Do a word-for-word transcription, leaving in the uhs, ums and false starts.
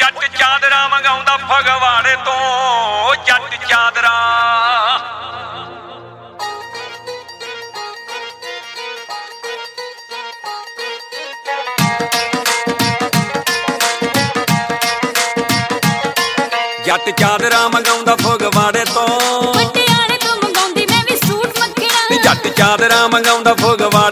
ਜੱਟ ਚਾਦਰਾ ਮੰਗਾਉਂਦਾ ਫਗਵਾੜੇ ਤੋਂ ਜੱਟ ਚਾਦਰਾ। ਜੱਟ ਚਾਦਰਾ ਮੰਗਾਉਂਦਾ ਫਗਵਾੜੇ ਤੋਂ, ਪਟਿਆਲੇ ਤੋਂ ਮੰਗਾਉਂਦੀ ਮੈਂ ਵੀ ਸੂਟ ਮੱਖਣਾ। ਜੱਟ ਚਾਦਰਾ ਮੰਗਾਉਂਦਾ ਫਗਵਾੜੇ